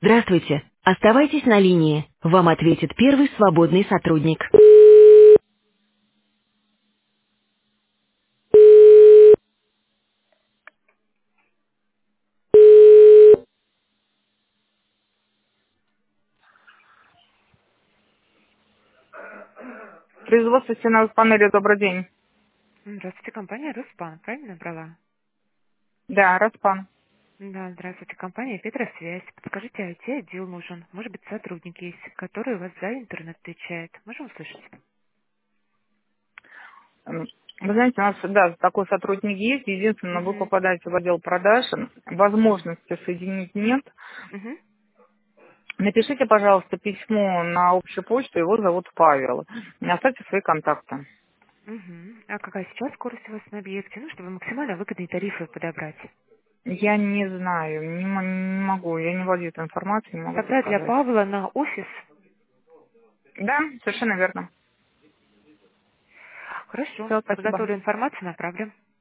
Здравствуйте. Оставайтесь на линии. Вам ответит первый свободный сотрудник. Производство стеновых панелей, добрый день. Здравствуйте, компания «Руспан», правильно набрала? Да, Распан. Да, здравствуйте, компания «Петросвязь». Подскажите, IT-отдел нужен. Может быть, сотрудник есть, который у вас за интернет отвечает. Можем услышать? Вы знаете, у нас, да, такой сотрудник есть. Единственное, вы Угу. попадаете в отдел продаж. Возможности соединить нет. Угу. Напишите, пожалуйста, письмо на общую почту. Его зовут Павел. Оставьте свои контакты. Угу. А какая сейчас скорость у вас на объекте? Ну, чтобы максимально выгодные тарифы подобрать. Я не знаю, не могу. Я не владею этой информацией, не могу Тогда для подсказать. Павла на офис. Да, совершенно верно. Хорошо. Все, спасибо. Подготовлю информацию, направлю.